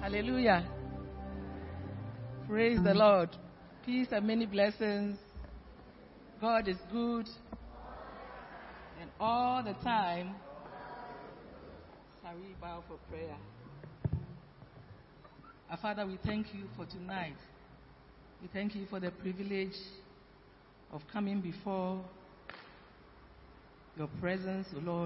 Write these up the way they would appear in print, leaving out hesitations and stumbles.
Hallelujah. Praise the Lord. Peace and many blessings. God is good. And all the time. Shall we bow for prayer? Our Father, we thank you for tonight. We thank you for the privilege of coming before your presence, O Lord.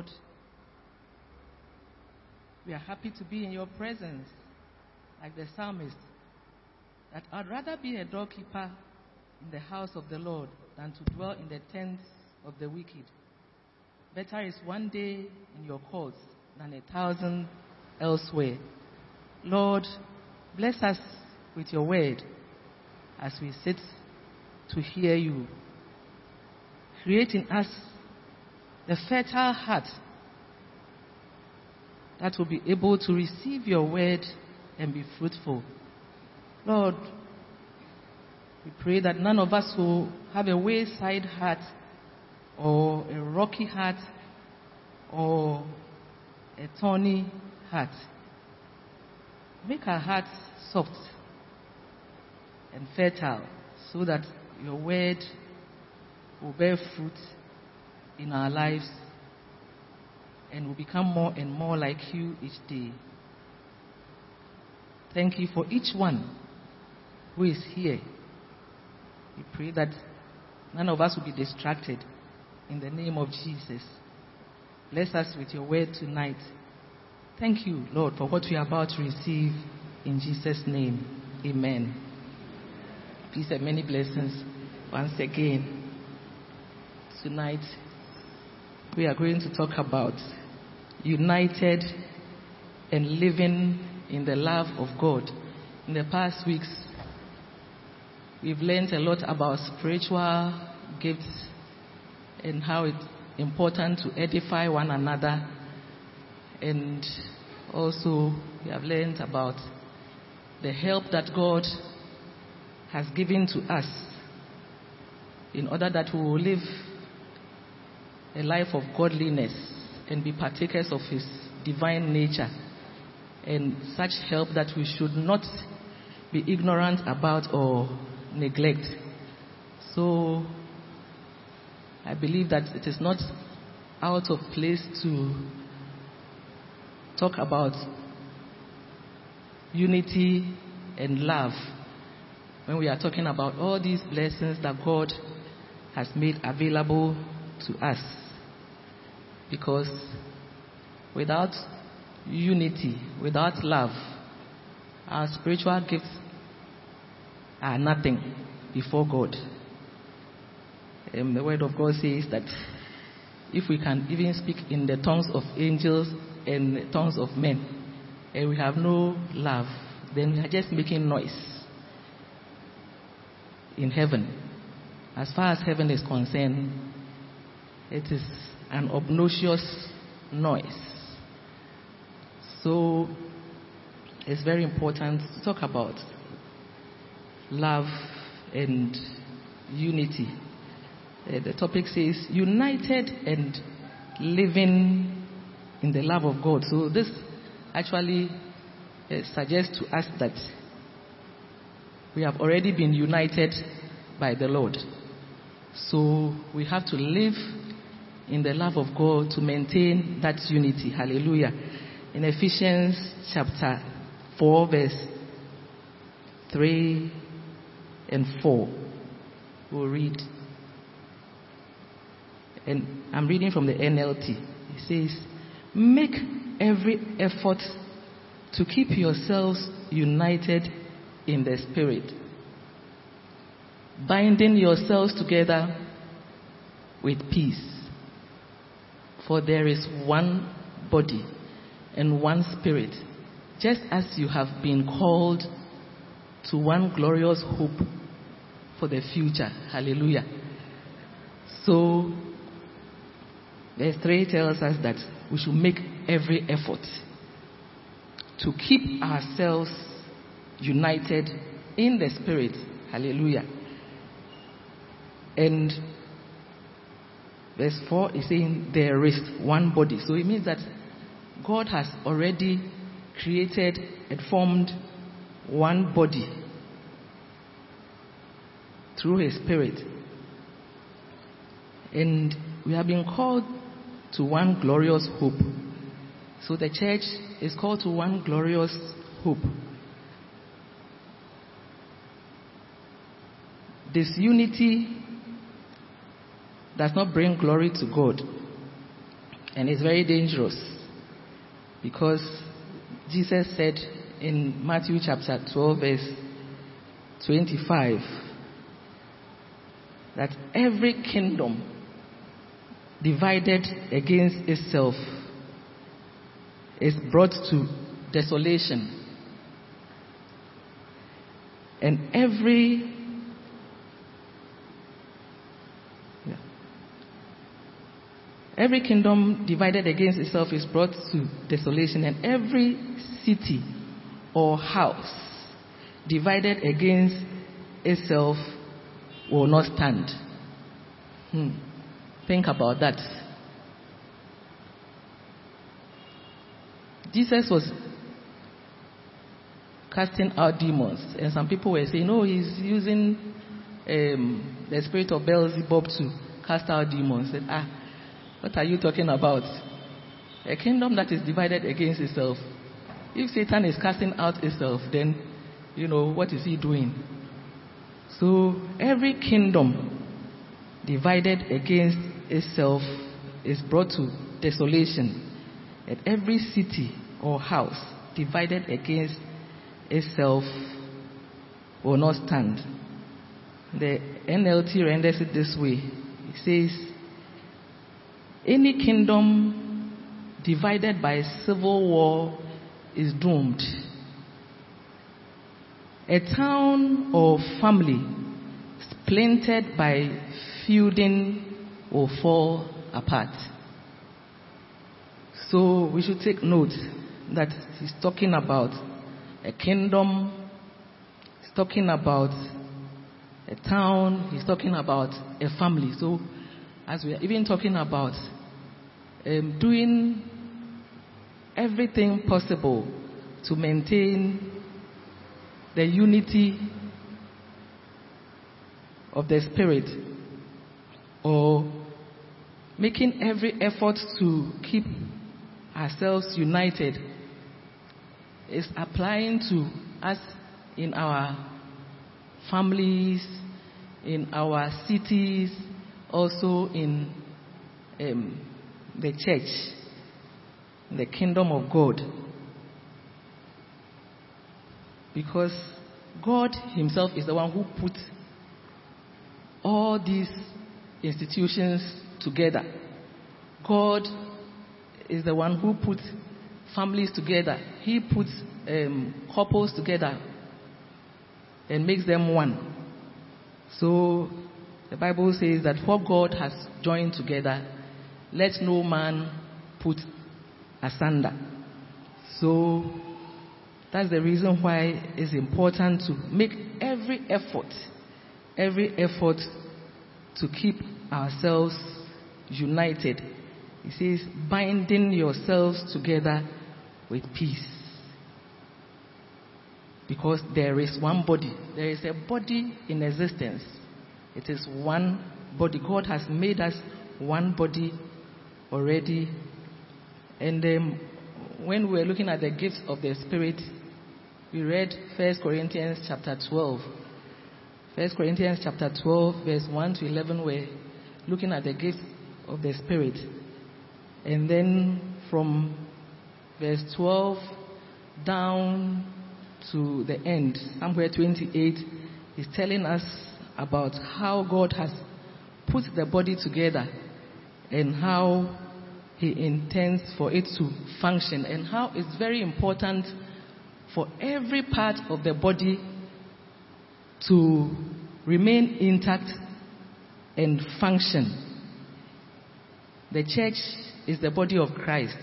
We are happy to be in your presence, like the psalmist, that I'd rather be a doorkeeper in the house of the Lord than to dwell in the tents of the wicked. Better is one day in your courts than 1,000 elsewhere. Lord, bless us with your word as we sit to hear you. Create in us the fertile heart that will be able to receive your word and be fruitful. Lord, we pray that none of us will have a wayside heart or a rocky heart or a thorny heart. Make our hearts soft and fertile so that your word will bear fruit in our lives and will become more and more like you each day. Thank you for each one who is here. We pray that none of us will be distracted. In the name of Jesus, bless us with your word tonight. Thank you, Lord, for what we are about to receive. In Jesus' name, amen. Peace and many blessings once again. Tonight, we are going to talk about united and living in the love of God. In the past weeks, we've learned a lot about spiritual gifts and how it's important to edify one another. And also, we have learned about the help that God has given to us in order that we will live a life of godliness and be partakers of his divine nature, and such help that we should not be ignorant about or neglect. So I believe that it is not out of place to talk about unity and love when we are talking about all these blessings that God has made available to us. Because without unity, without love, our spiritual gifts are nothing before God. The word of God says that if we can even speak in the tongues of angels and the tongues of men, and we have no love, then we are just making noise in heaven. As far as heaven is concerned, it is an obnoxious noise. So it's very important to talk about love and unity. The topic says united and living in the love of God. So this actually suggests to us that we have already been united by the Lord. So we have to live in the love of God to maintain that unity. Hallelujah. In Ephesians chapter 4 verse 3 and 4, we'll read. And I'm reading from the NLT. It says, make every effort to keep yourselves united in the Spirit, binding yourselves together with peace. For there is one body and one Spirit, just as you have been called to one glorious hope for the future. Hallelujah. So, verse 3 tells us that we should make every effort to keep ourselves united in the Spirit. Hallelujah. And verse 4 is saying there is one body. So it means that God has already created and formed one body through His Spirit. And we have been called to one glorious hope. So the church is called to one glorious hope. Disunity does not bring glory to God, and it's very dangerous, because Jesus said in Matthew chapter 12 verse 25 that every kingdom divided against itself is brought to desolation, and every kingdom divided against itself is brought to desolation, and every city or house divided against itself will not stand. Think about that. Jesus was casting out demons, and some people were saying, "Oh, he's using the spirit of Beelzebub to cast out demons." I said, what are you talking about? A kingdom that is divided against itself. If Satan is casting out itself, then, what is he doing? So, every kingdom divided against itself is brought to desolation. And every city or house divided against itself will not stand. The NLT renders it this way. It says, any kingdom divided by civil war is doomed. A town or family splintered by feuding will fall apart. So we should take note that he's talking about a kingdom, he's talking about a town, he's talking about a family. So as we are even talking about doing everything possible to maintain the unity of the Spirit, or making every effort to keep ourselves united, is applying to us in our families, in our cities, also in the church, the kingdom of God. Because God Himself is the one who put all these institutions together. God is the one who put families together. He puts couples together and makes them one. So the Bible says that what God has joined together, let no man put asunder. So that's the reason why it's important to make every effort to keep ourselves united. It says, binding yourselves together with peace. Because there is one body. There is a body in existence. It is one body. God has made us one body already. And when we were looking at the gifts of the Spirit, we read 1 Corinthians chapter 12. 1 Corinthians chapter 12, verse 1 to 11, we're looking at the gifts of the Spirit. And then from verse 12 down to the end, somewhere 28, is telling us about how God has put the body together and how He intends for it to function, and how it's very important for every part of the body to remain intact and function. The church is the body of Christ,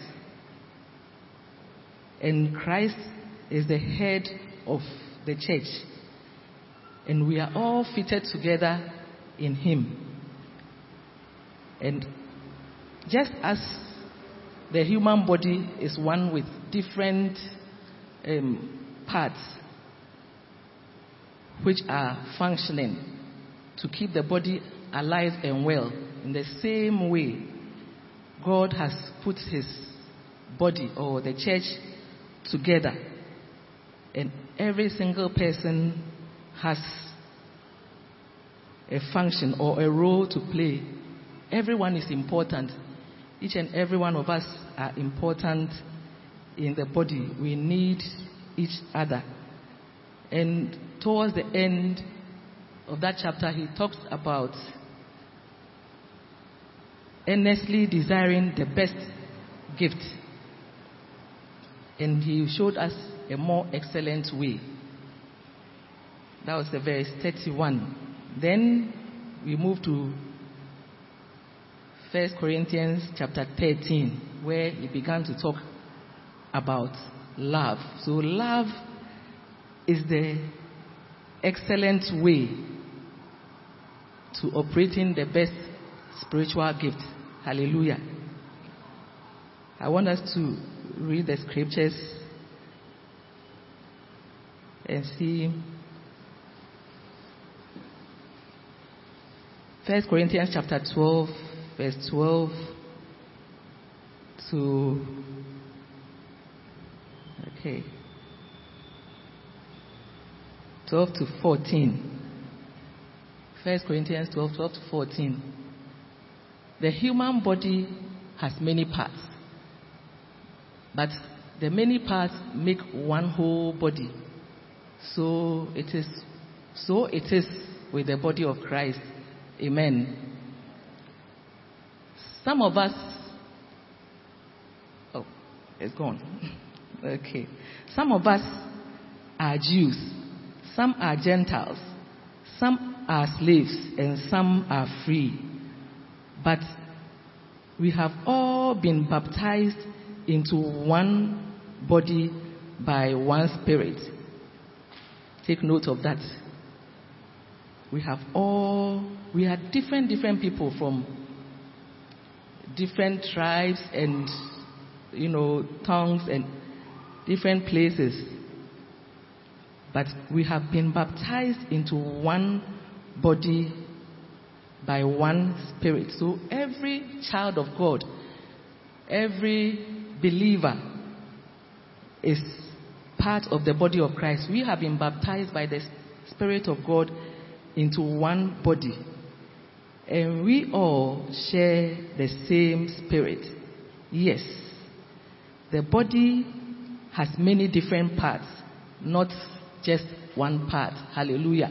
and Christ is the head of the church, and we are all fitted together in Him. And just as the human body is one with different parts, which are functioning to keep the body alive and well. In the same way, God has put his body or the church together, and every single person has a function or a role to play. Everyone is important. Each and every one of us are important in the body. We need each other. And towards the end of that chapter, he talks about earnestly desiring the best gift. And he showed us a more excellent way. That was the verse 31. Then we move to 1 Corinthians chapter 13, where he began to talk about love. So love is the excellent way to operating the best spiritual gift. Hallelujah. I want us to read the scriptures and see 1 Corinthians chapter 12, verse 12 to 12 to 14. 1 Corinthians 12, 12 to 14. The human body has many parts, but the many parts make one whole body. So it is with the body of Christ. Amen. Some of us, it's gone. Okay. Some of us are Jews, some are Gentiles, some are slaves, and some are free. But we have all been baptized into one body by one Spirit. Take note of that. We are different people from different tribes and, tongues and different places. But we have been baptized into one body by one Spirit. So every child of God, every believer is part of the body of Christ. We have been baptized by the Spirit of God into one body. And we all share the same Spirit. Yes, the body has many different parts, not just one part. Hallelujah.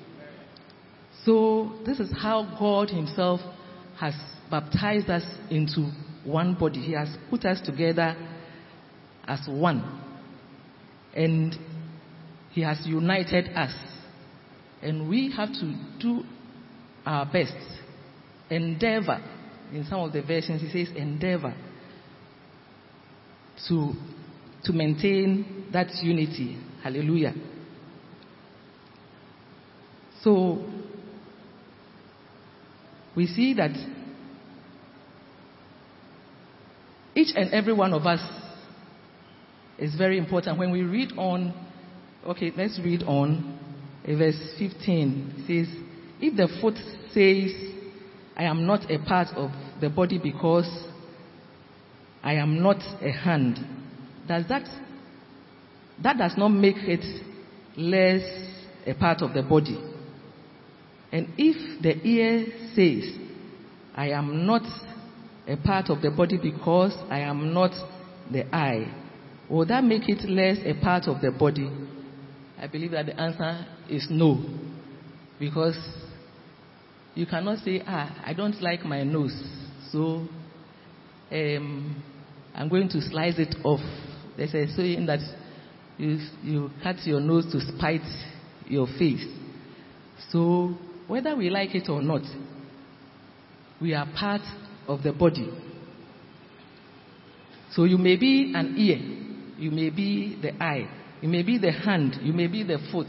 So this is how God himself has baptized us into one body. He has put us together as one. And he has united us. And we have to do our best. Endeavor. In some of the versions he says endeavor to maintain that unity. Hallelujah. So we see that each and every one of us is very important. When we read on, let's read on verse 15. It says, if the foot says, I am not a part of the body because I am not a hand, that does not make it less a part of the body. And if the ear says, I am not a part of the body because I am not the eye, will that make it less a part of the body? I believe that the answer is no. Because you cannot say, I don't like my nose, so I'm going to slice it off. There's a saying that you cut your nose to spite your face. So whether we like it or not, we are part of the body. So you may be an ear, you may be the eye, you may be the hand, you may be the foot.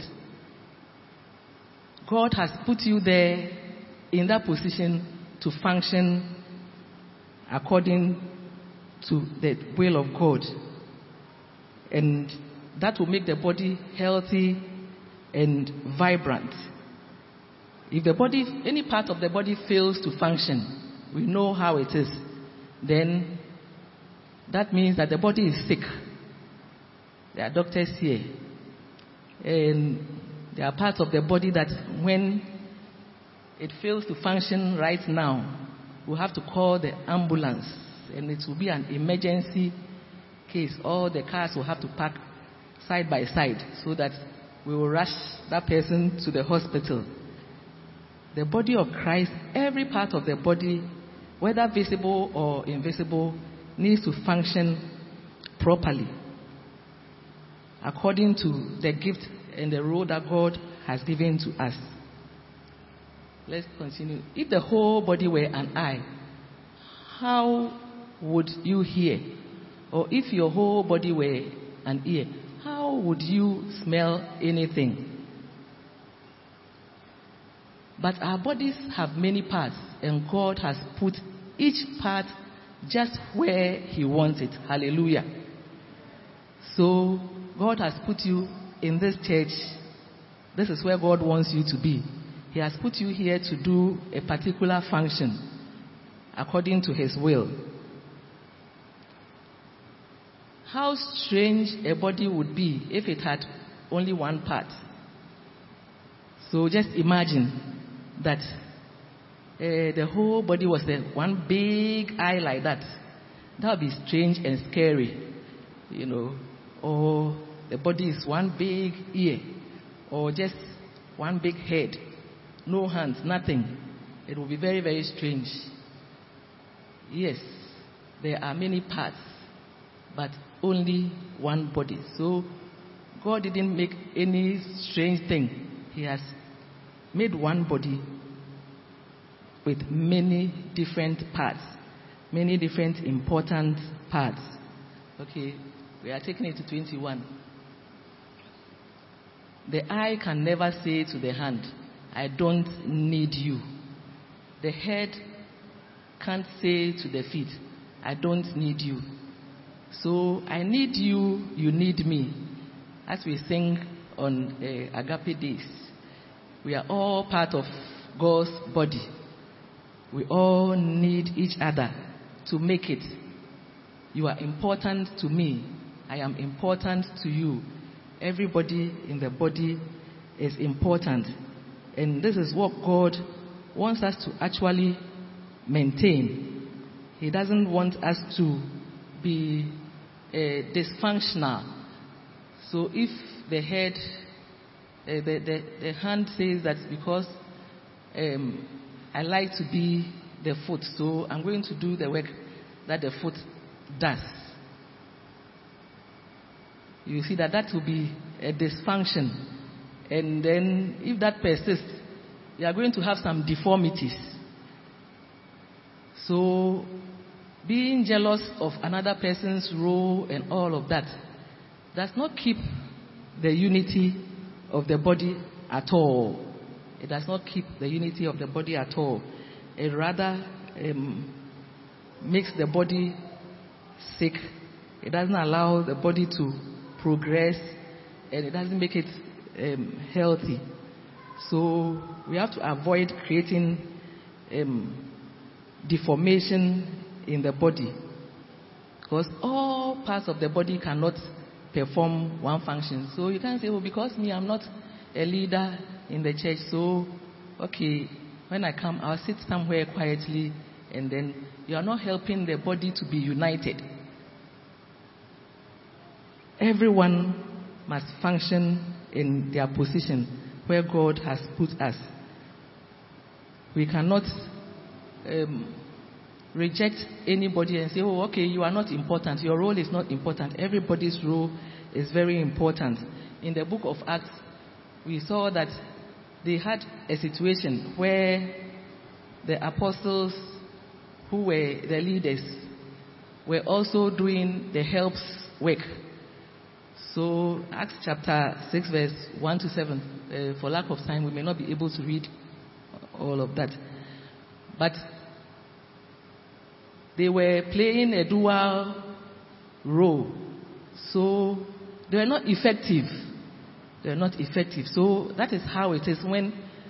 God has put you there in that position to function according to the will of God. And that will make the body healthy and vibrant. If the body, any part of the body fails to function, we know how it is. Then that means that the body is sick. There are doctors here. And there are parts of the body that when it fails to function right now, we'll have to call the ambulance. And it will be an emergency case. All the cars will have to park side by side so that we will rush that person to the hospital. The body of Christ, every part of the body, whether visible or invisible, needs to function properly according to the gift and the role that God has given to us. Let's continue. If the whole body were an eye, how would you hear? Or if your whole body were an ear, how would you smell anything? But our bodies have many parts, and God has put each part just where He wants it. Hallelujah. So God has put you in this church. This is where God wants you to be. He has put you here to do a particular function according to His will. How strange a body would be if it had only one part. So just imagine that the whole body was one big eye like that. That would be strange and scary, you know. Or the body is one big ear, or just one big head, no hands, nothing. It will be very, very strange. Yes, there are many parts, but only one body. So God didn't make any strange thing. He has made one body with many different parts, many different important parts. Okay, we are taking it to 21. The eye can never say to the hand, I don't need you. The head can't say to the feet, I don't need you. So I need you, you need me. As we sing on Agape Days, we are all part of God's body. We all need each other to make it. You are important to me. I am important to you. Everybody in the body is important. And this is what God wants us to actually maintain. He doesn't want us to be dysfunctional. So if the head, the hand says that because I like to be the foot, so I'm going to do the work that the foot does. You see that will be a dysfunction. And then if that persists, you are going to have some deformities. So being jealous of another person's role and all of that does not keep the unity of the body at all. It does not keep the unity of the body at all. It rather makes the body sick. It doesn't allow the body to progress, and it doesn't make it healthy. So we have to avoid creating deformation in the body, because all parts of the body cannot perform one function. So you can't say, oh, because me, I'm not a leader in the church, so okay, when I come, I'll sit somewhere quietly, and then you are not helping the body to be united. Everyone must function in their position where God has put us. We cannot reject anybody and say, oh, okay, you are not important. Your role is not important. Everybody's role is very important. In the book of Acts, we saw that they had a situation where the apostles, who were the leaders, were also doing the helps work. So Acts chapter 6 verse 1 to 7, for lack of time we may not be able to read all of that. But they were playing a dual role. So they were not effective they're not effective. So that is how it is when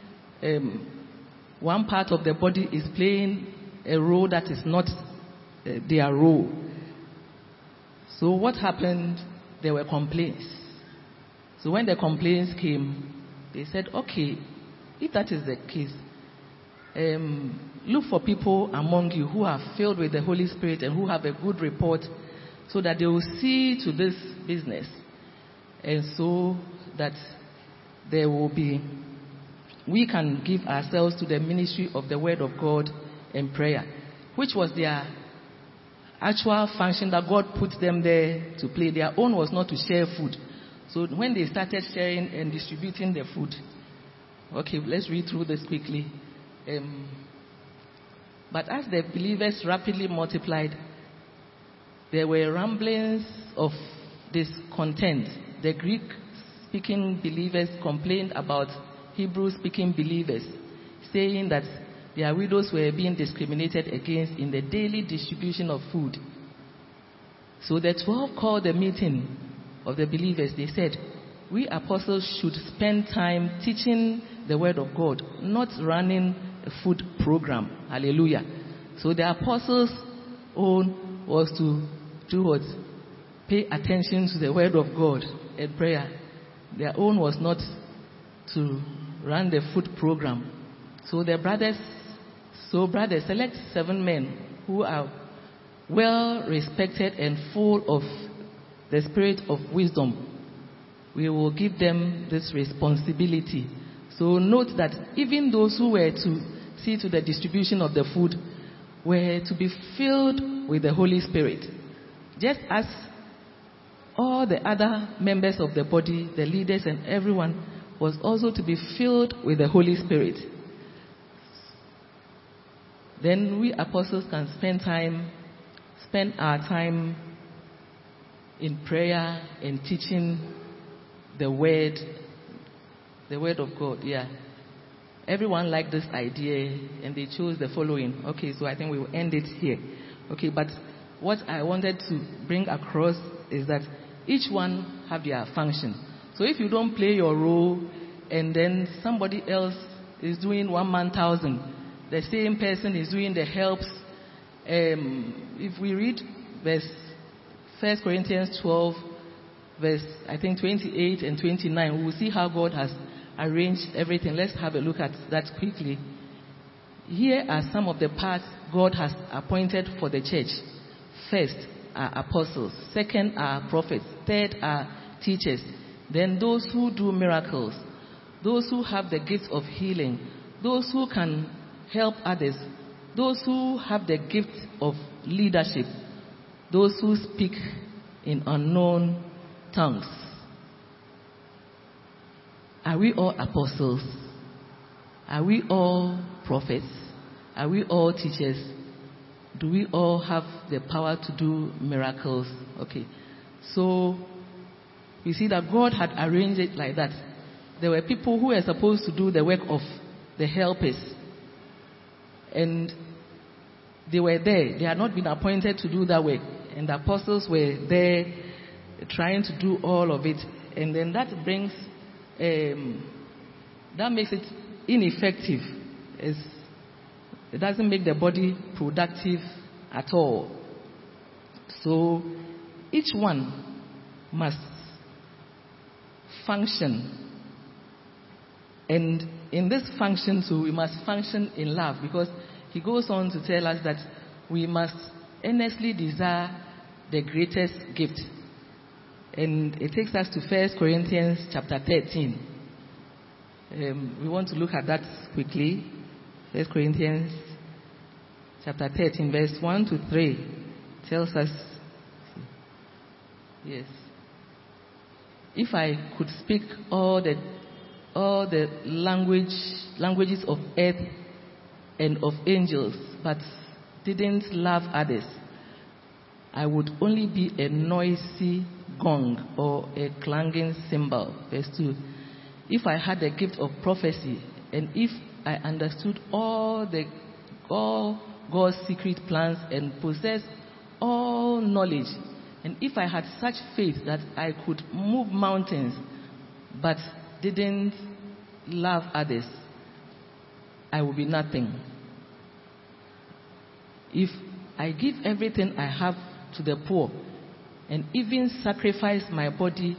one part of the body is playing a role that is not their role. So what happened? There were complaints. So when the complaints came, they said, okay, if that is the case, look for people among you who are filled with the Holy Spirit and who have a good report, so that they will see to this business, and so that there will be, we can give ourselves to the ministry of the Word of God and prayer, which was their actual function that God put them there to play. Their own was not to share food. So when they started sharing and distributing the food, okay, let's read through this quickly. But as the believers rapidly multiplied, there were rumblings of discontent. The Greek-speaking believers complained about Hebrew-speaking believers, saying that their widows were being discriminated against in the daily distribution of food. So the 12 called the meeting of the believers. They said, we apostles should spend time teaching the word of God, not running a food program. Hallelujah. So the apostles' own was to do what? Pay attention to the word of God and prayer. Their own was not to run the food program. So the brothers, select 7 men who are well respected and full of the spirit of wisdom. We will give them this responsibility. So note that even those who were to see to the distribution of the food were to be filled with the Holy Spirit. Just as all the other members of the body, the leaders and everyone, was also to be filled with the Holy Spirit. Then we apostles can spend our time in prayer and teaching the word of God. Yeah. Everyone liked this idea and they chose the following. Okay, so I think we will end it here. Okay, but what I wanted to bring across is that each one have their function. So if you don't play your role and then somebody else is doing 1,000, the same person is doing the helps. If we read verse 1 Corinthians 12, verse I think 28 and 29, we will see how God has arranged everything. Let's have a look at that quickly. Here are some of the parts God has appointed for the church. First are apostles. Second are prophets. Third are teachers. Then those who do miracles. Those who have the gift of healing. Those who can help others. Those who have the gift of leadership. Those who speak in unknown tongues. Are we all apostles? Are we all prophets? Are we all teachers? Do we all have the power to do miracles? Okay. So, we see that God had arranged it like that. There were people who were supposed to do the work of the helpers. And they were there. They had not been appointed to do that work. And the apostles were there trying to do all of it. And then that brings, that makes it ineffective. It doesn't make the body productive at all. So each one must function. And in this function too, we must function in love, because he goes on to tell us that we must earnestly desire the greatest gift. And it takes us to 1 Corinthians chapter 13. We want to look at that quickly. 1 Corinthians chapter 13, verse 1 to 3 tells us, yes, if I could speak all the languages of earth and of angels, but didn't love others, I would only be a noisy gong or a clanging cymbal. Verse 2. If I had the gift of prophecy, and if I understood all God's secret plans and possessed all knowledge, and if I had such faith that I could move mountains, but didn't love others, I will be nothing. If I give everything I have to the poor and even sacrifice my body,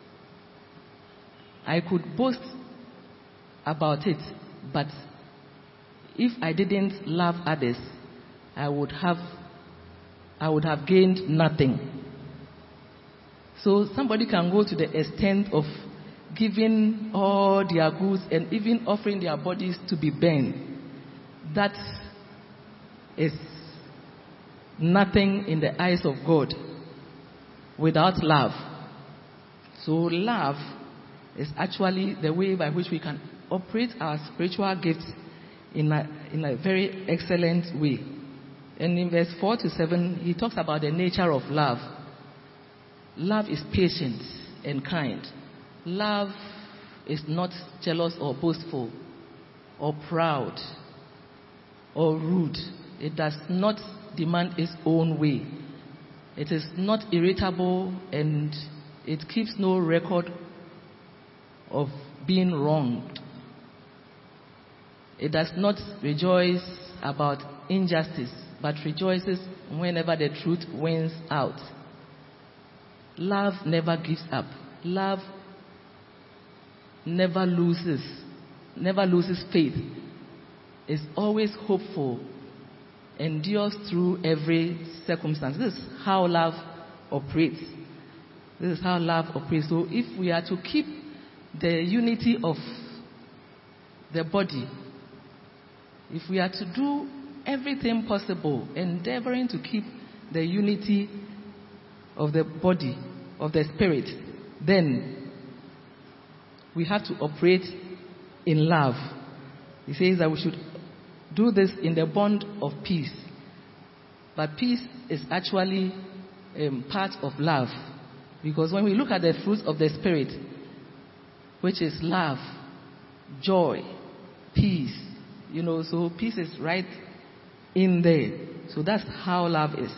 I could boast about it, but if I didn't love others, I would have gained nothing. So somebody can go to the extent of giving all their goods and even offering their bodies to be burned. That is nothing in the eyes of God without love. So love is actually the way by which we can operate our spiritual gifts in a very excellent way. And in verse 4 to 7, he talks about the nature of love. Love is patient and kind. Love is not jealous or boastful or proud or rude. It does not demand its own way. It is not irritable, and it keeps no record of being wronged. It does not rejoice about injustice, but rejoices whenever the truth wins out. Love never gives up. Love never loses faith. Is always hopeful, endures through every circumstance. This is how love operates. This is how love operates. So if we are to keep the unity of the body, if we are to do everything possible, endeavoring to keep the unity of the body, of the spirit, then we have to operate in love. He says that we should do this in the bond of peace. But peace is actually part of love. Because when we look at the fruits of the Spirit, which is love, joy, peace, so peace is right in there. So that's how love is.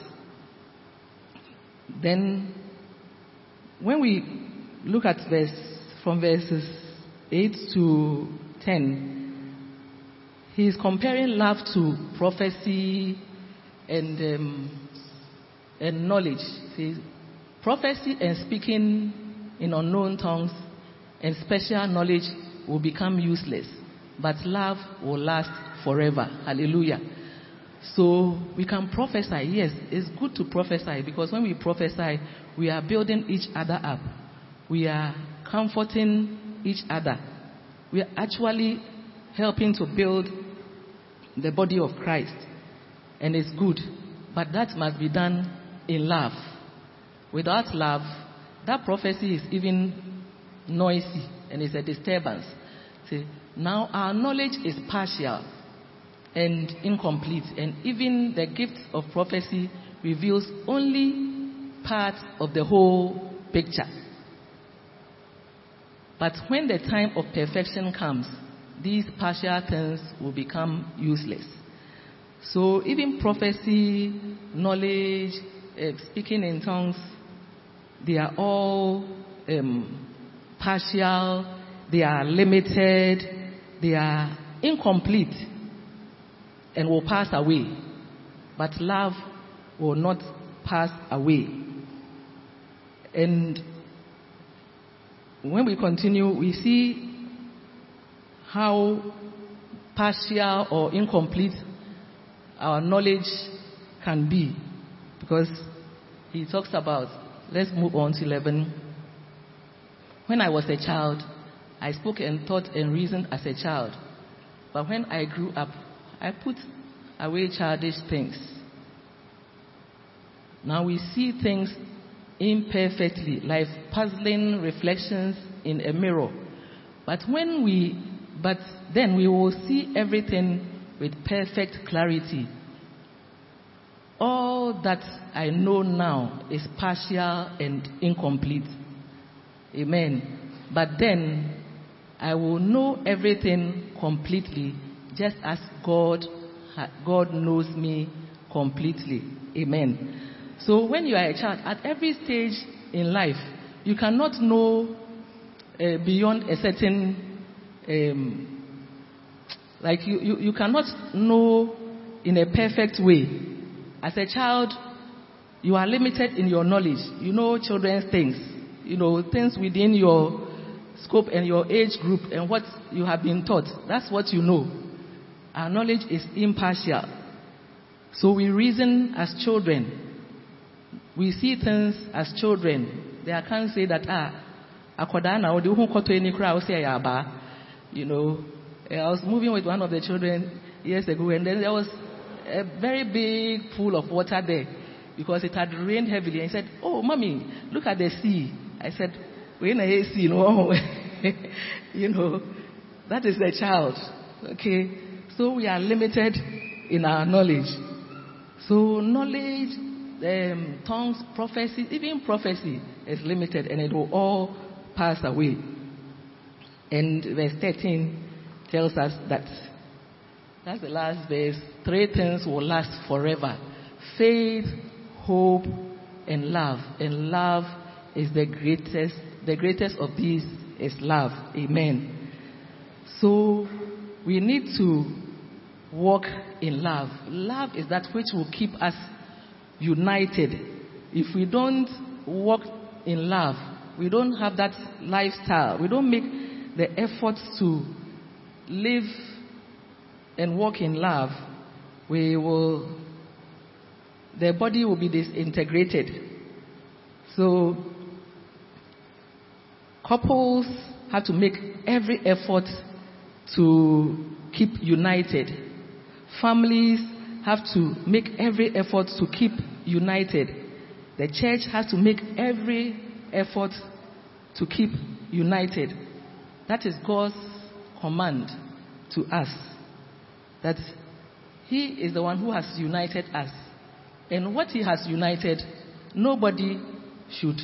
Then, when we look at from verses 8 to 10, he's comparing love to prophecy and knowledge. See, prophecy and speaking in unknown tongues and special knowledge will become useless, but love will last forever. Hallelujah. So we can prophesy. Yes, it's good to prophesy, because when we prophesy, we are building each other up. We are comforting each other. We are actually helping to build the body of Christ. And it's good. But that must be done in love. Without love, that prophecy is even noisy and it's a disturbance. See, now our knowledge is partial and incomplete, and even the gift of prophecy reveals only part of the whole picture. But when the time of perfection comes, these partial things will become useless. So even prophecy, knowledge, speaking in tongues, they are all partial, they are limited, they are incomplete, and will pass away. But love will not pass away. And when we continue, we see how partial or incomplete our knowledge can be. Because he talks about, let's move on to 11. When I was a child, I spoke and thought and reasoned as a child. But when I grew up, I put away childish things. Now we see things imperfectly, like puzzling reflections in a mirror. But then we will see everything with perfect clarity. All that I know now is partial and incomplete. Amen. But then I will know everything completely, just as God knows me completely. Amen. So when you are a child, at every stage in life, you cannot know beyond a certain, like you cannot know in a perfect way. As a child, you are limited in your knowledge. You know children's things, things within your scope and your age group and what you have been taught. That's what you know. Our knowledge is impartial. So we reason as children. We see things as children. They can't say that, akodana or the koto any crowd say yaba. I was moving with one of the children years ago, and then there was a very big pool of water there because it had rained heavily. And he said, "Oh, mommy, look at the sea." I said, "We're in a sea, no." That is the child. Okay, so we are limited in our knowledge. So knowledge, tongues, prophecy, even prophecy is limited, and it will all pass away. And verse 13 tells us that's the last verse. 3 things will last forever: faith, hope, and love. And love is the greatest. The greatest of these is love. Amen. So we need to walk in love. Love is that which will keep us united. If we don't walk in love, we don't have that lifestyle, we don't make the effort to live and walk in love, the body will be disintegrated. So couples have to make every effort to keep united. Families have to make every effort to keep united. The church has to make every effort to keep united. That is God's command to us. That He is the one who has united us. And what He has united, nobody should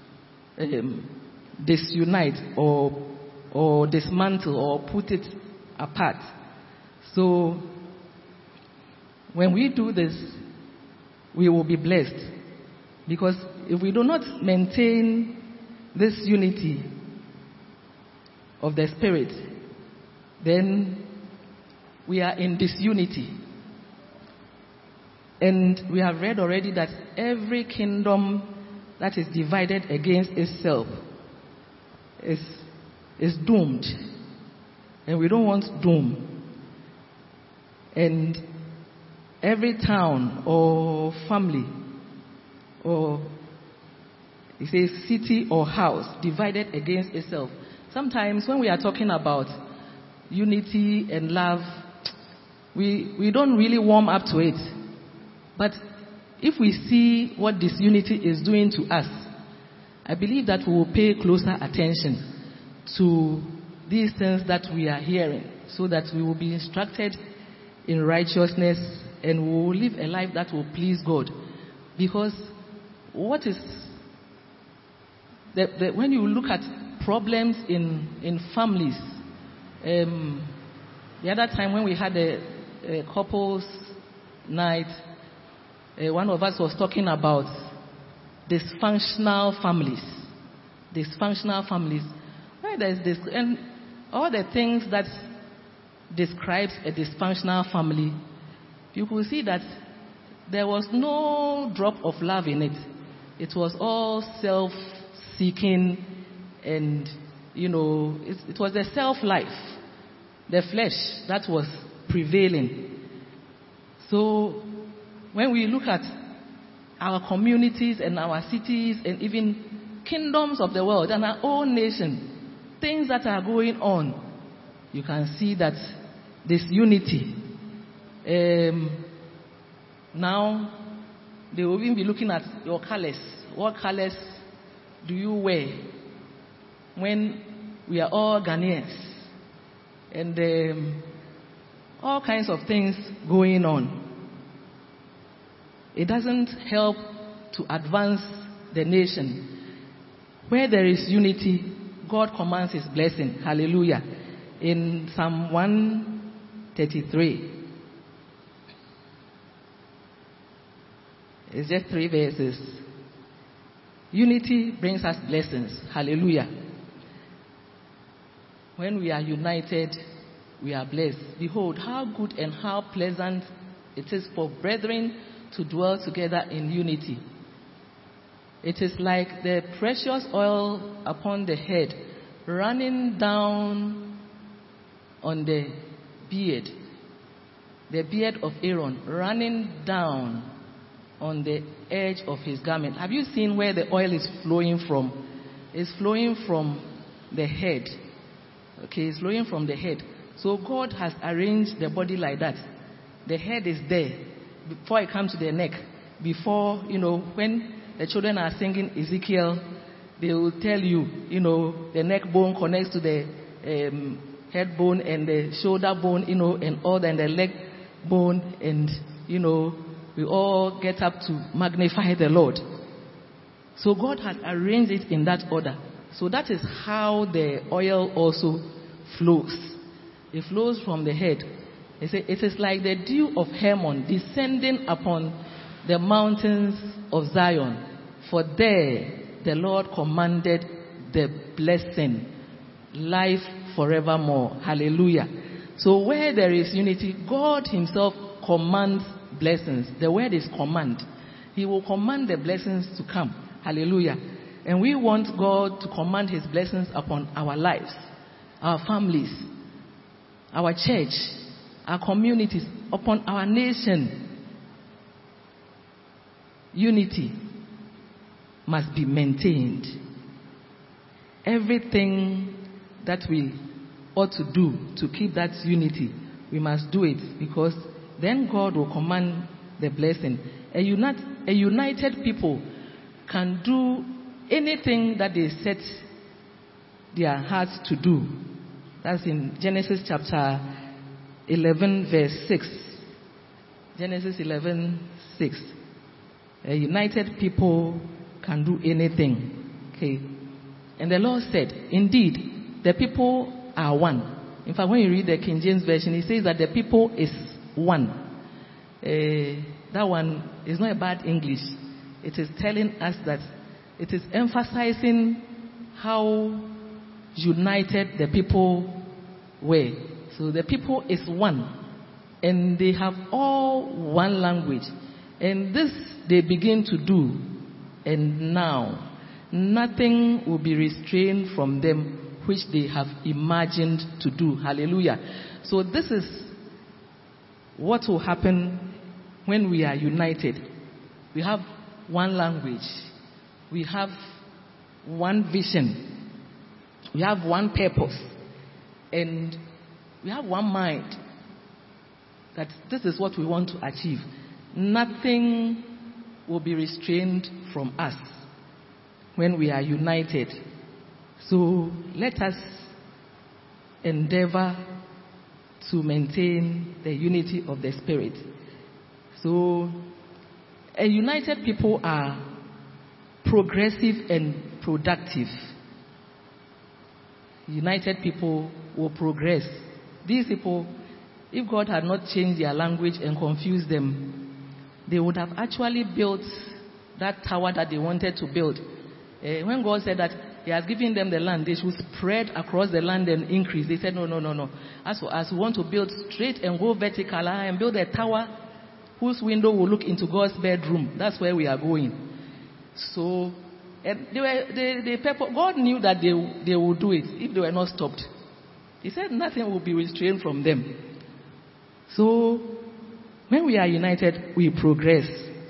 disunite or dismantle or put it apart. So when we do this, we will be blessed. Because if we do not maintain this unity of the Spirit, then we are in disunity. And we have read already that every kingdom that is divided against itself is doomed. And we don't want doom. And every town or family or it says city or house divided against itself. Sometimes when we are talking about unity and love, we don't really warm up to it. But if we see what disunity is doing to us, I believe that we will pay closer attention to these things that we are hearing, so that we will be instructed in righteousness and we will live a life that will please God. Because what is when you look at problems in families, the other time when we had a couples night, one of us was talking about dysfunctional families. Dysfunctional families. Where there's this, and all the things that describes a dysfunctional family, you will see that there was no drop of love in it. It was all self-seeking, and it was the self-life, the flesh that was prevailing. So when we look at our communities and our cities and even kingdoms of the world and our own nation, things that are going on, you can see that this unity. Now, they will even be looking at your colors. What colors do you wear? When we are all Ghanaians. And all kinds of things going on. It doesn't help to advance the nation. Where there is unity, God commands His blessing. Hallelujah. In Psalm 133. It's just 3 verses. Unity brings us blessings. Hallelujah. When we are united, we are blessed. Behold, how good and how pleasant it is for brethren to dwell together in unity. It is like the precious oil upon the head, running down on the beard of Aaron, running down on the edge of his garment. Have you seen where the oil is flowing from? It's flowing from the head. Okay, it's flowing from the head. So God has arranged the body like that. The head is there before it comes to the neck. Before, when the children are singing Ezekiel, they will tell you, the neck bone connects to the head bone and the shoulder bone, and all, and the leg bone, and, we all get up to magnify the Lord. So God has arranged it in that order. So that is how the oil also flows. It flows from the head. It is like the dew of Hermon descending upon the mountains of Zion. For there the Lord commanded the blessing, life forevermore. Hallelujah. So where there is unity, God himself commands blessings. The word is command. He will command the blessings to come. Hallelujah. And we want God to command his blessings upon our lives, our families, our church, our communities, upon our nation. Unity must be maintained. Everything that we ought to do to keep that unity, we must do it, because then God will command the blessing. A united people can do anything that they set their hearts to do. That's in Genesis chapter 11 verse 6. Genesis 11:6. A united people can do anything. Okay. And the Lord said, indeed, the people are one. In fact, when you read the King James Version, it says that the people is one. That one is not a bad English. It is telling us that it is emphasizing how united the people were. So the people is one, and they have all one language. And this they begin to do, and now nothing will be restrained from them which they have imagined to do. Hallelujah. So this is what will happen when we are united. We have one language. We have one vision. We have one purpose. And we have one mind. That this is what we want to achieve. Nothing will be restrained from us when we are united. So let us endeavor to maintain the unity of the Spirit. So a united people are progressive and productive. United people will progress. These people, if God had not changed their language and confused them, they would have actually built that tower that they wanted to build. When God said that he has given them the land, they should spread across the land and increase. They said, no. As we want to build straight and go vertical and build a tower whose window will look into God's bedroom. That's where we are going. So God knew that they would do it if they were not stopped. He said nothing will be restrained from them. So when we are united, we progress.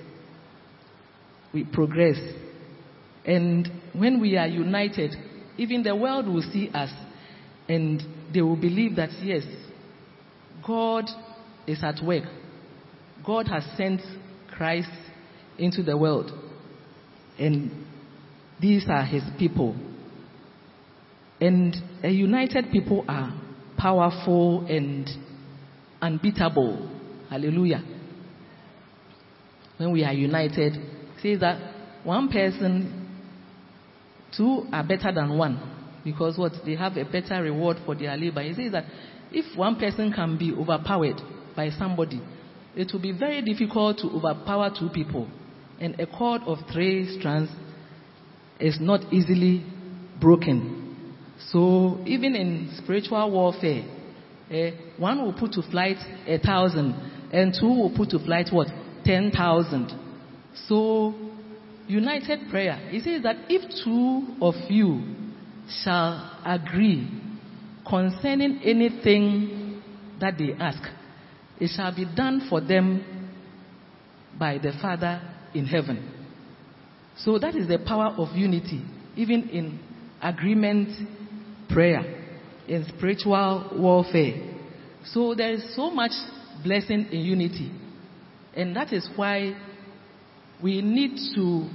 We progress. And when we are united, even the world will see us and they will believe that, yes, God is at work. God has sent Christ into the world. And these are his people. And a united people are powerful and unbeatable. Hallelujah. When we are united, it says that one person, two are better than one. Because what? They have a better reward for their labor. He says that if one person can be overpowered by somebody, it will be very difficult to overpower two people. And a cord of 3 strands is not easily broken. So even in spiritual warfare, one will put to flight 1,000, and two will put to flight what? 10,000. So united prayer. It says that if two of you shall agree concerning anything that they ask, it shall be done for them by the Father in heaven. So that is the power of unity, even in agreement prayer, in spiritual warfare. So there is so much blessing in unity. And that is why we need to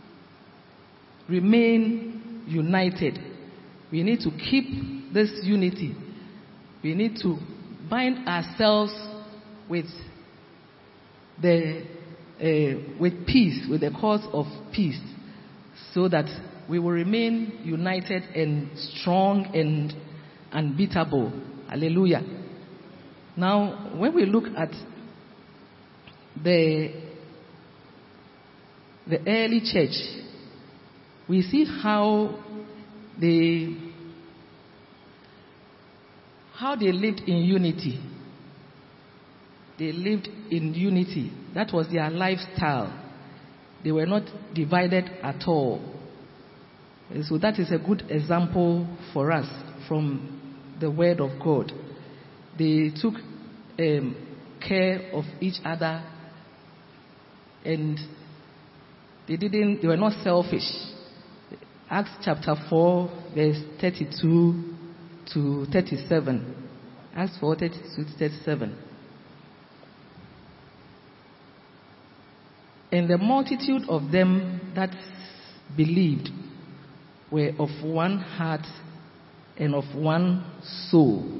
remain united. We need to keep this unity. We need to bind ourselves with peace, with the cause of peace, so that we will remain united and strong and unbeatable. Hallelujah. Now, when we look at the early church, we see how they lived in unity. They lived in unity. That was their lifestyle. They were not divided at all. And so that is a good example for us from the Word of God. They took care of each other, and they were not selfish. Acts chapter 4, verse 32 to 37. Acts 4, 32 to 37. And the multitude of them that believed were of one heart and of one soul.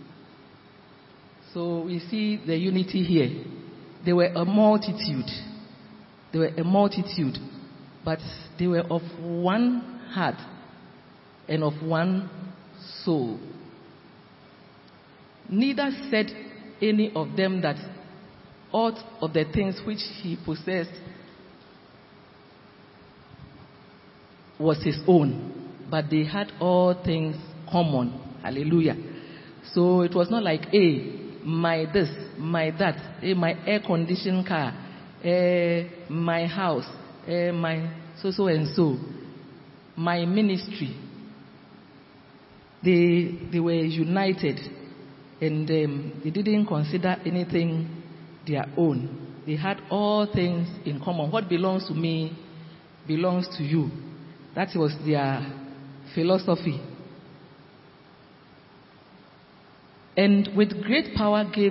So we see the unity here. They were a multitude. They were a multitude, but they were of one heart and of one soul. Neither said any of them that aught of the things which he possessed was his own, but they had all things common. Hallelujah. So it was not like, my this, my that, my air-conditioned car, my house, my so and so, my ministry. They were united, and they didn't consider anything their own. They had all things in common. What belongs to me belongs to you. That was their philosophy. And with great power gave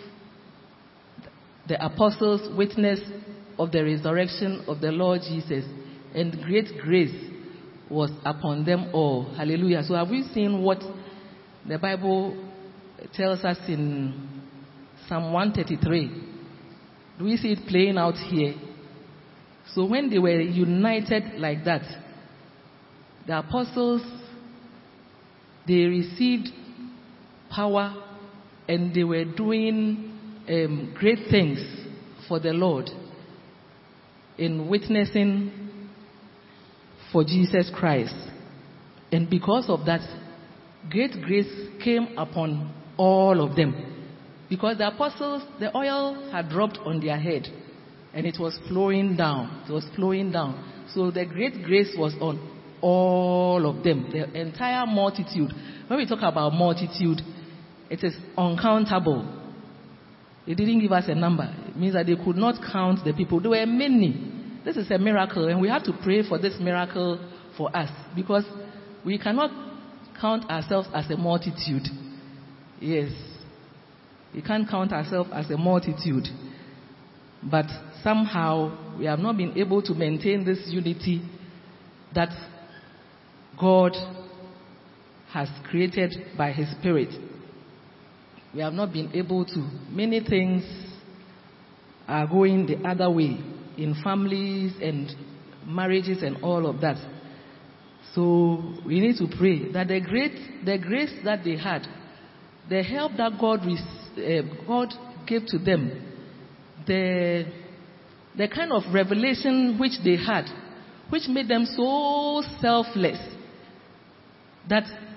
the apostles witness of the resurrection of the Lord Jesus, and great grace was upon them all. Hallelujah. So have we seen what the Bible tells us in Psalm 133? Do we see it playing out here? So when they were united like that, the apostles, they received power, and they were doing great things for the Lord in witnessing for Jesus Christ. And because of that, great grace came upon all of them. Because the apostles, the oil had dropped on their head, and it was flowing down. It was flowing down. So the great grace was on all of them, the entire multitude. When we talk about multitude, it is uncountable. They didn't give us a number. It means that they could not count the people. There were many. This is a miracle, and we have to pray for this miracle for us, because we cannot count ourselves as a multitude. Yes. We can't count ourselves as a multitude. But somehow we have not been able to maintain this unity that God has created by His Spirit. We have not been able to. Many things are going the other way in families and marriages and all of that. So we need to pray that the grace that they had, the help that God gave to them, the kind of revelation which they had, which made them so selfless, that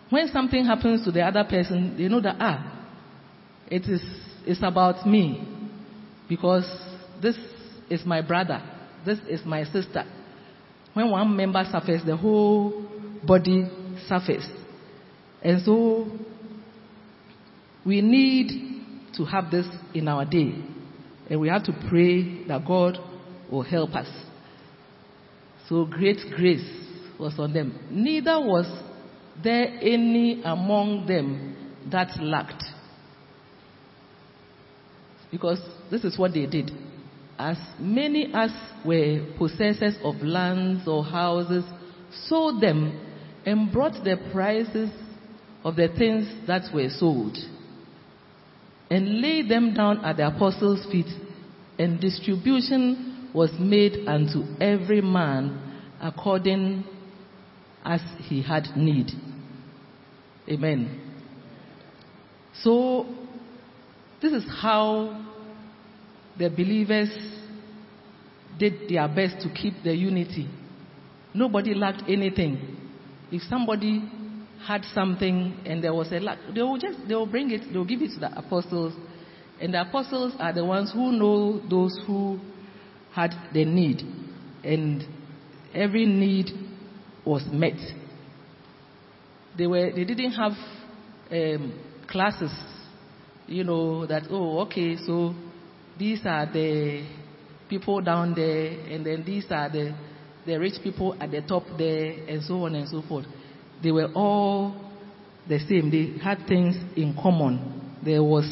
when something happens to the other person, they know that, it's about me, because this is my brother, this is my sister. When one member suffers, the whole body suffers. And so we need to have this in our day. And we have to pray that God will help us. So great grace was on them. Neither was there any among them that lacked. Because this is what they did. As many as were possessors of lands or houses sold them and brought the prices of the things that were sold and laid them down at the apostles' feet, and distribution was made unto every man according as he had need. Amen. So this is how the believers did their best to keep the unity. Nobody lacked anything. If somebody had something and there was a lack, they will bring it, they will give it to the apostles. And the apostles are the ones who know those who had the need. And every need was met. They didn't have classes, that, so these are the people down there, and then these are the rich people at the top there, and so on and so forth. They were all the same. They had things in common. There was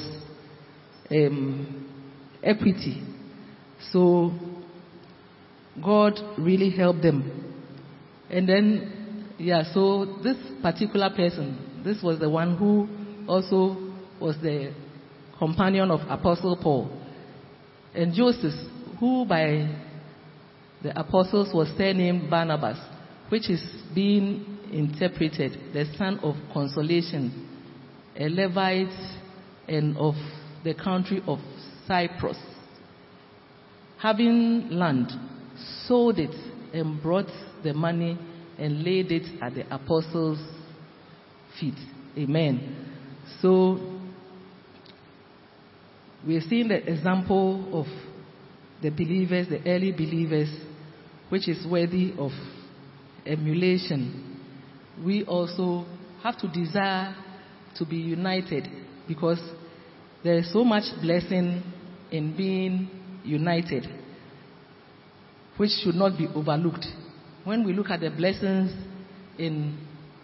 equity. So God really helped them. And then, so this particular person, this was the one who also was the companion of Apostle Paul. And Joseph, who by the apostles was surnamed Barnabas, which is being interpreted the son of consolation, a Levite and of the country of Cyprus, having land, sold it and brought the money and laid it at the apostles' feet. Amen. So we're seeing the example of the believers, the early believers, which is worthy of emulation. We also have to desire to be united, because there is so much blessing in being united, which should not be overlooked. When we look at the blessings in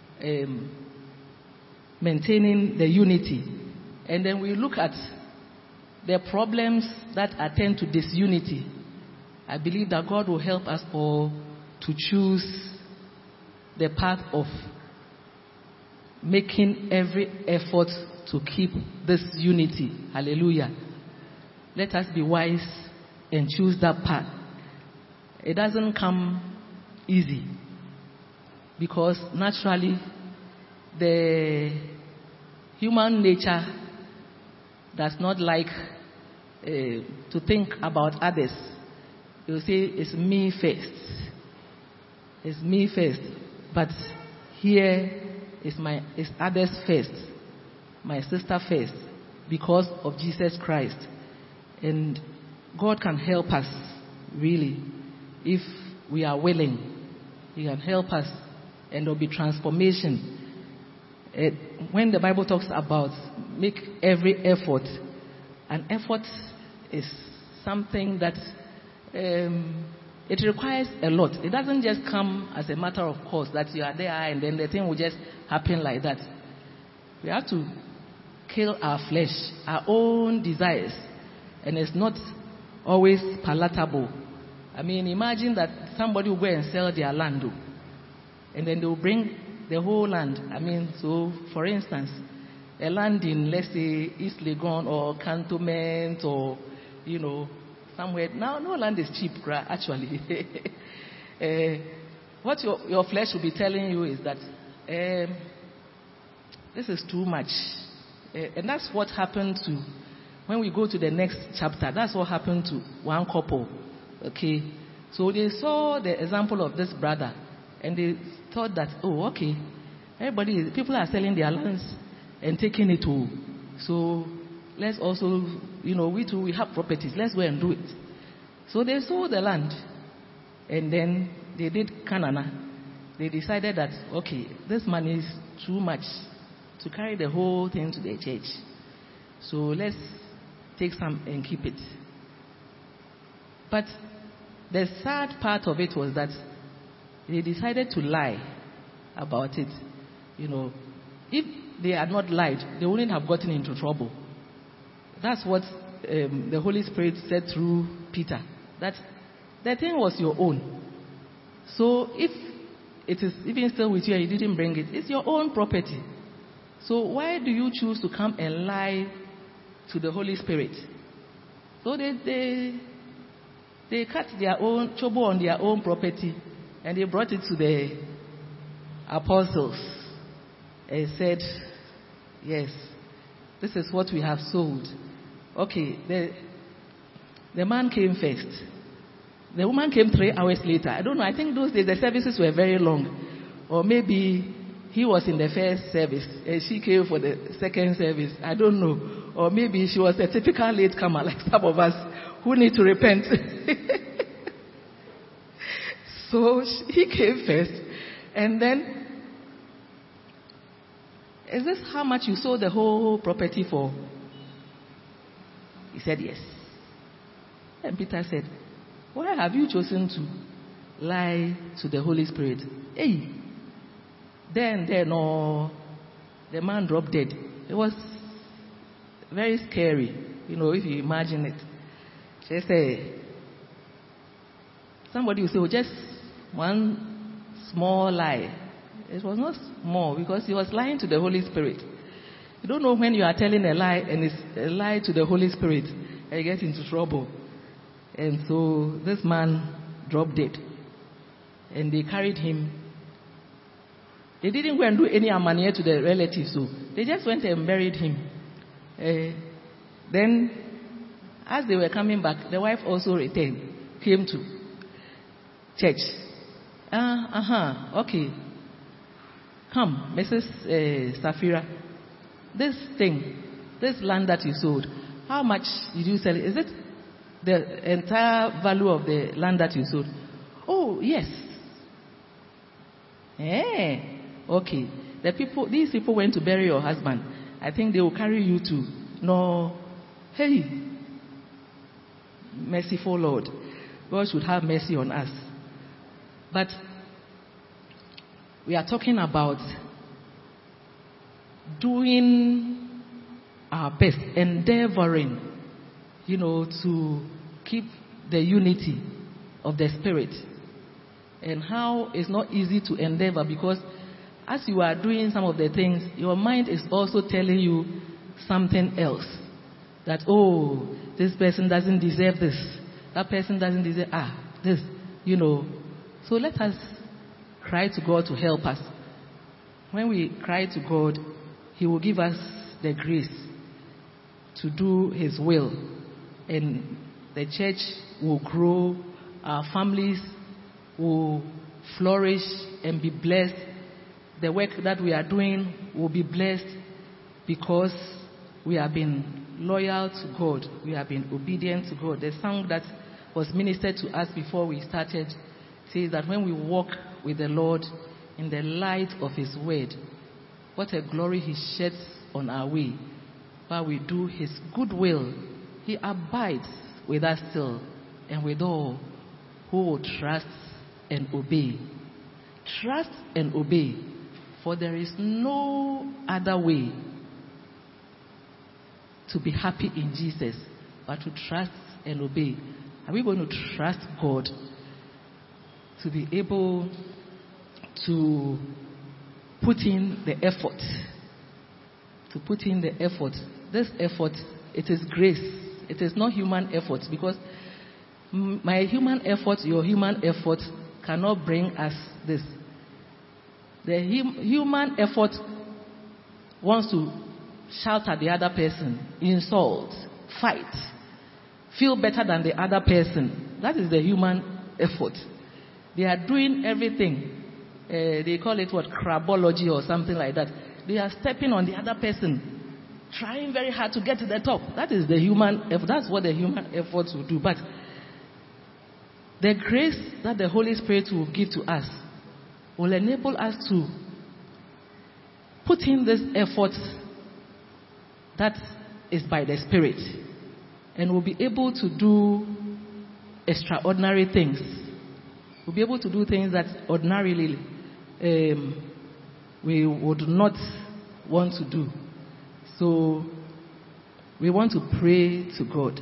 maintaining the unity, and then we look at the problems that attend to disunity, I believe that God will help us all to choose the path of making every effort to keep this unity. Hallelujah. Let us be wise and choose that path. It doesn't come easy, because naturally the human nature does not like to think about others. You say it's me first. It's me first. But here it's others first. My sister first. Because of Jesus Christ. And God can help us, really, if we are willing. He can help us, and there will be transformation. When the Bible talks about make every effort, an effort is something that it requires a lot. It doesn't just come as a matter of course that you are there and then the thing will just happen like that. We have to kill our flesh, our own desires, and it's not always palatable. I mean, imagine that somebody will go and sell their land, and then they will bring the whole land. I mean, so for instance, a land in, let's say, East Legon or Cantonment or, somewhere. Now, no land is cheap, actually. What your flesh will be telling you is that this is too much. And that's what happened to, when we go to the next chapter, that's what happened to one couple. Okay. So they saw the example of this brother, and they thought that, People are selling their lands and taking it all. So let's also, we too, we have properties. Let's go and do it. So they sold the land. And then they did Kanana. They decided that, okay, this money is too much to carry the whole thing to the church. So let's take some and keep it. But the sad part of it was that they decided to lie about it. If they had not lied, they wouldn't have gotten into trouble. That's what the Holy Spirit said through Peter, that the thing was your own. So if it is even still with you and you didn't bring it, it's your own property. So why do you choose to come and lie to the Holy Spirit? So they cut their own chobo on their own property and they brought it to the apostles and said, yes, this is what we have sold. Okay, the man came first. The woman came 3 hours later. I don't know. I think those days the services were very long. Or maybe he was in the first service and she came for the second service. I don't know. Or maybe she was a typical latecomer like some of us who need to repent. So he came first. And then, is this how much you sold the whole property for? He said yes. And Peter said, why have you chosen to lie to the Holy Spirit? Hey, then, the man dropped dead. It was very scary, if you imagine it. Just somebody will say, oh, just one small lie. It was not small because he was lying to the Holy Spirit. You don't know when you are telling a lie and it's a lie to the Holy Spirit and you get into trouble. And so this man dropped dead. And they carried him. They didn't go and do any amania to the relatives. So they just went and buried him. Then, as they were coming back, the wife also returned, came to church. Okay. Come, Mrs. Safira. This land that you sold, how much did you sell it? Is it the entire value of the land that you sold? Oh, yes. Okay. These people went to bury your husband. I think they will carry you to. No. Hey, merciful Lord. God should have mercy on us. But we are talking about doing our best, endeavoring, to keep the unity of the Spirit. And how it's not easy to endeavor, because as you are doing some of the things, your mind is also telling you something else. That, oh, this person doesn't deserve this. That person doesn't deserve, this, So let us cry to God to help us. When we cry to God, He will give us the grace to do His will. And the church will grow, our families will flourish and be blessed. The work that we are doing will be blessed because we have been loyal to God. We have been obedient to God. The song that was ministered to us before we started says that when we walk with the Lord in the light of His word, what a glory He sheds on our way. While we do His good will, He abides with us still and with all who will trust and obey. Trust and obey, for there is no other way to be happy in Jesus but to trust and obey. Are we going to trust God to be able to put in the effort? To put in the effort. This effort, it is grace. It is not human effort, because my human effort, your human effort cannot bring us this. The human effort wants to shout at the other person, insult, fight, feel better than the other person. That is the human effort. They are doing everything they call it what, crabology or something like that. They are stepping on the other person, trying very hard to get to the top. That is the human effort. That's what the human efforts will do. But the grace that the Holy Spirit will give to us will enable us to put in this effort that is by the Spirit, and we'll be able to do extraordinary things. We'll be able to do things that ordinarily we would not want to do. So we want to pray to God.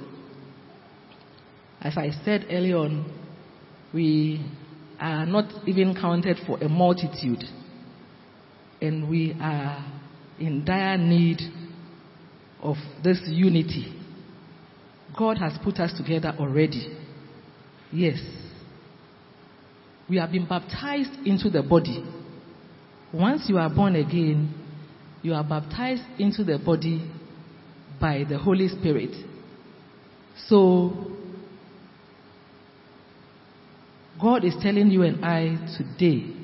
As I said earlier on, we are not even counted for a multitude, and we are in dire need of this unity. God has put us together already. Yes. We have been baptized into the body. Once you are born again, you are baptized into the body by the Holy Spirit. So, God is telling you and I today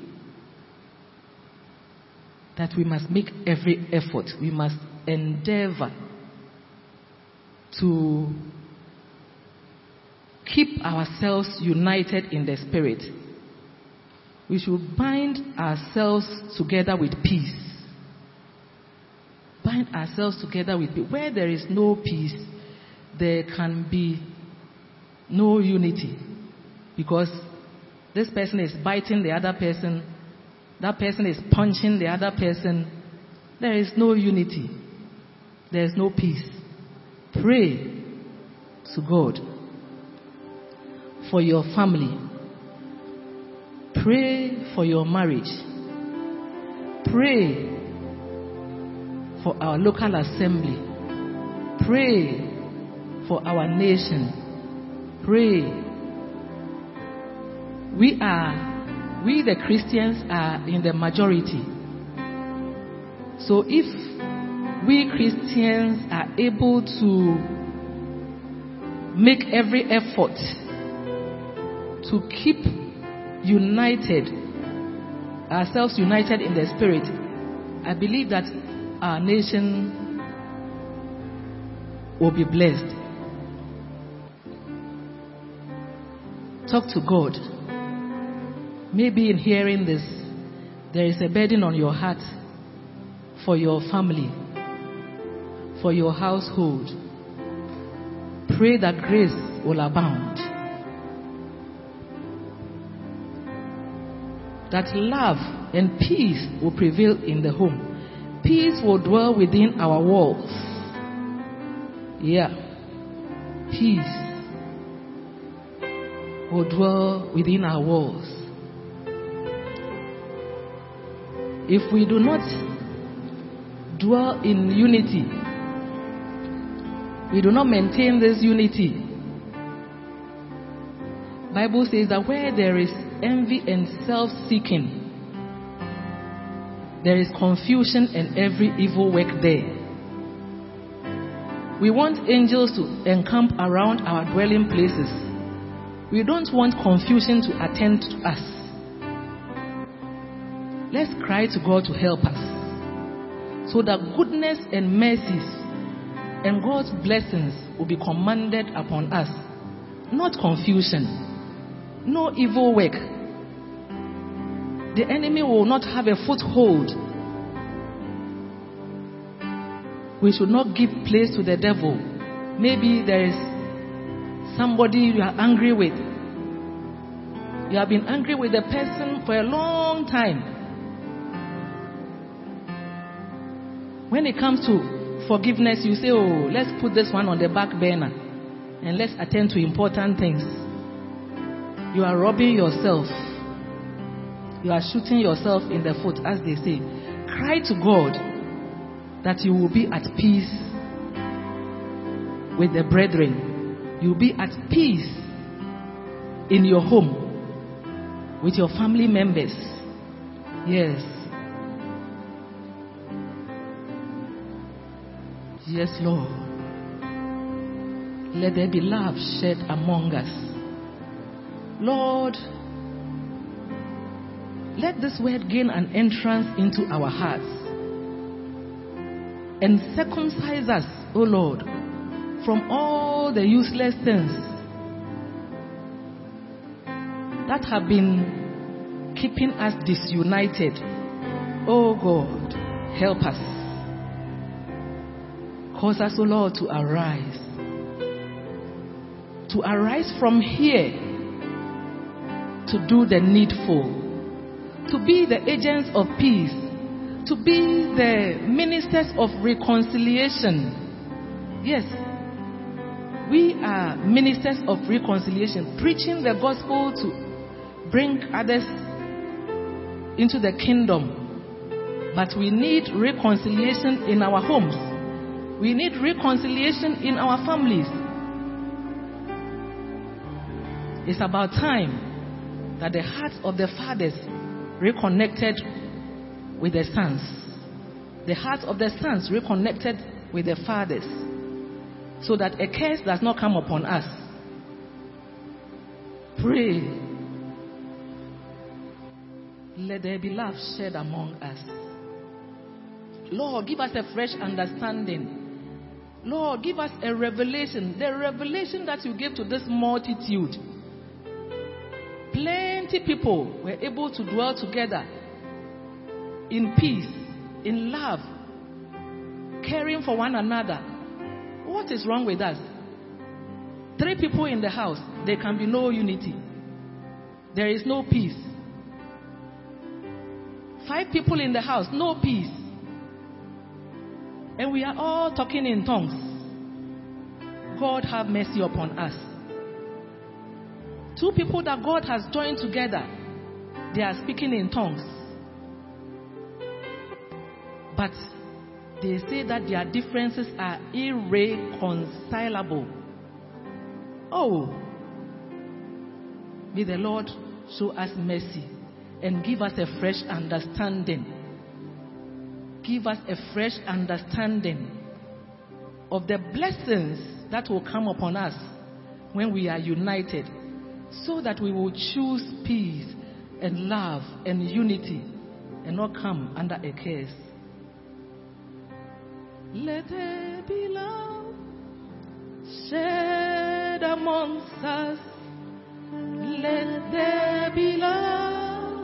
that we must make every effort. We must endeavor to keep ourselves united in the Spirit. We should bind ourselves together with peace. Bind ourselves together with peace. Where there is no peace, there can be no unity. Because this person is biting the other person, that person is punching the other person. There is no unity. There is no peace. Pray to God for your family. Pray for your marriage. Pray for our local assembly. Pray for our nation. Pray. We the Christians are in the majority. So if we Christians are able to make every effort to keep ourselves united in the Spirit, I believe that our nation will be blessed. Talk to God. Maybe in hearing this, there is a burden on your heart for your family, for your household. Pray that grace will abound. That love and peace will prevail in the home. Peace will dwell within our walls. Yeah. Peace will dwell within our walls. If we do not dwell in unity, we do not maintain this unity, Bible says that where there is envy and self-seeking, there is confusion and every evil work there. We want angels to encamp around our dwelling places. We don't want confusion to attend to us. Let's cry to God to help us, so that goodness and mercies and God's blessings will be commanded upon us. Not confusion, no evil work. The enemy will not have a foothold. We should not give place to the devil. Maybe there is somebody you are angry with. You have been angry with the person for a long time. When it comes to forgiveness, you say, oh, let's put this one on the back burner and let's attend to important things. You are robbing yourself. You are shooting yourself in the foot, as they say. Cry to God that you will be at peace with the brethren. You will be at peace in your home with your family members. Yes. Yes, Lord. Let there be love shed among us. Lord, Let this word gain an entrance into our hearts and circumcise us, O Lord, from all the useless things that have been keeping us disunited. O God, help us. Cause us, O Lord, to arise. To arise from here to do the needful. To be the agents of peace. To be the ministers of reconciliation. Yes, we are ministers of reconciliation, preaching the gospel to bring others into the kingdom. But we need reconciliation in our homes. We need reconciliation in our families. It's about time that the hearts of the fathers reconnected with the sons. The hearts of the sons reconnected with the fathers, so that a curse does not come upon us. Pray. Let there be love shared among us. Lord, give us a fresh understanding. Lord, give us a revelation. The revelation that you gave to this multitude. Plenty people were able to dwell together in peace, in love, caring for one another. What is wrong with us? 3 people in the house, there can be no unity. There is no peace. 5 people in the house, no peace. And we are all talking in tongues. God have mercy upon us. 2 people that God has joined together, they are speaking in tongues. But they say that their differences are irreconcilable. Oh, may the Lord show us mercy and give us a fresh understanding. Give us a fresh understanding of the blessings that will come upon us when we are united, so that we will choose peace and love and unity and not come under a curse. Let there be love shared amongst us. Let there be love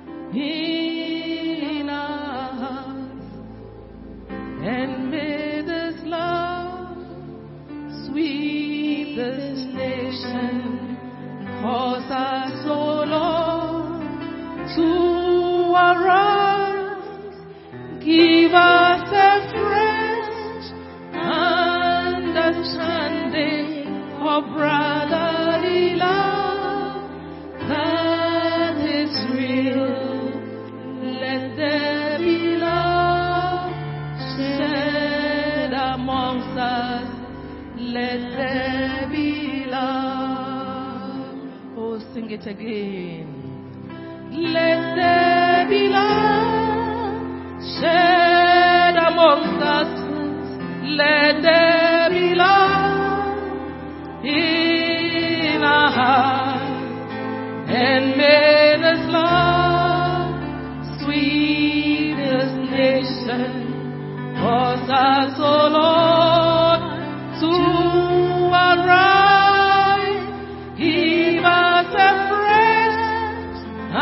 in our hearts. And may this love sweep this nation. Cause us, O Lord, to arise. Give us a fresh understanding of brotherly love that is real. Let there be love shared amongst us. Let there be love. Oh, sing it again. Let there be love shared amongst us. Let there be love in our hearts. And may this love sweep this nation. Cause us, O Lord, to arise. Give us a fresh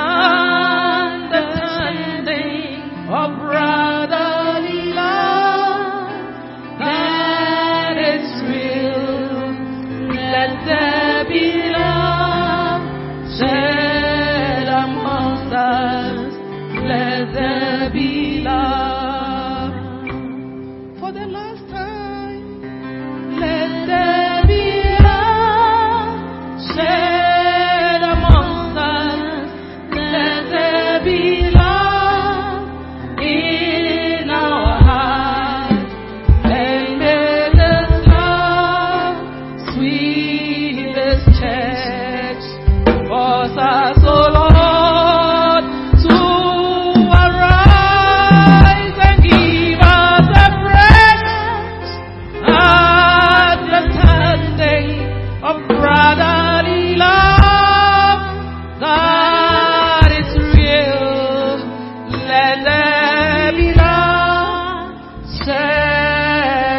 understanding of brotherly love that is real. Let there be love shared amongst us. Let there be love. For the last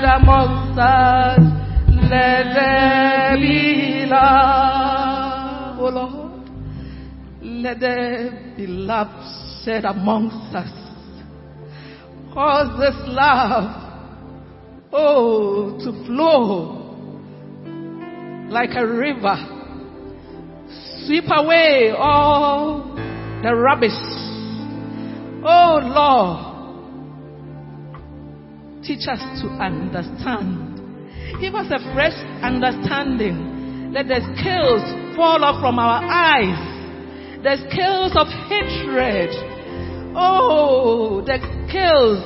amongst us. Let there be love, oh Lord. Let there be love shed amongst us. Cause this love, to flow like a river. Sweep away all the rubbish. Oh Lord, teach us to understand. Give us a fresh understanding. Let the scales fall off from our eyes. The scales of hatred. Oh, the scales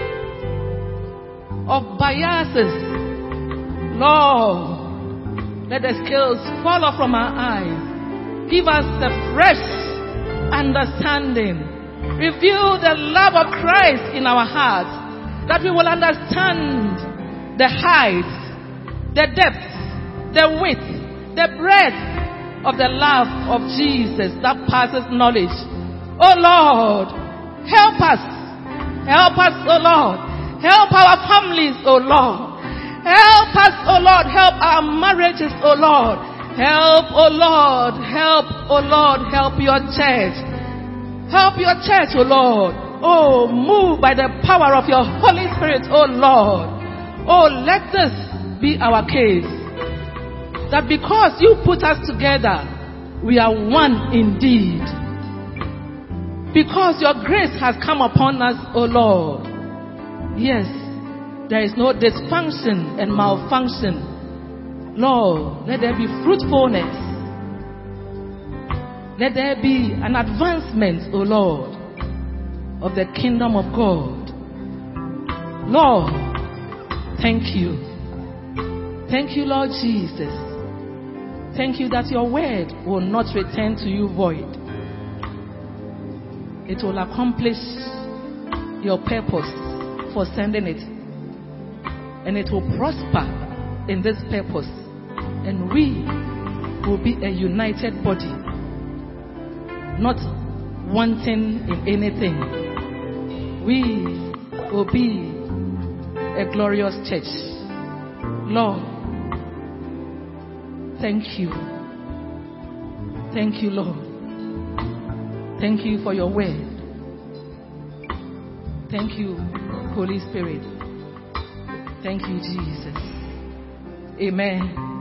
of biases. Lord, let the scales fall off from our eyes. Give us the fresh understanding. Reveal the love of Christ in our hearts, that we will understand the heights, the depth, the width, the breadth of the love of Jesus that passes knowledge. Oh Lord, help us. Help us, oh Lord. Help our families, oh Lord. Help us, oh Lord. Help our marriages, oh Lord. Help, oh Lord. Help, oh Lord. Help your church. Help your church, oh Lord. Oh, move by the power of your Holy Spirit, oh Lord. Oh, let this be our case. That because you put us together, we are one indeed. Because your grace has come upon us, O Lord. Yes, there is no dysfunction and malfunction. Lord, let there be fruitfulness. Let there be an advancement, O Lord, of the kingdom of God. Lord, thank you. Thank you, Lord Jesus. Thank you that your word will not return to you void. It will accomplish your purpose for sending it. And it will prosper in this purpose. And we will be a united body. Not wanting in anything. We will be a glorious church. Lord, thank you. Thank you, Lord. Thank you for your word. Thank you, Holy Spirit. Thank you, Jesus. Amen.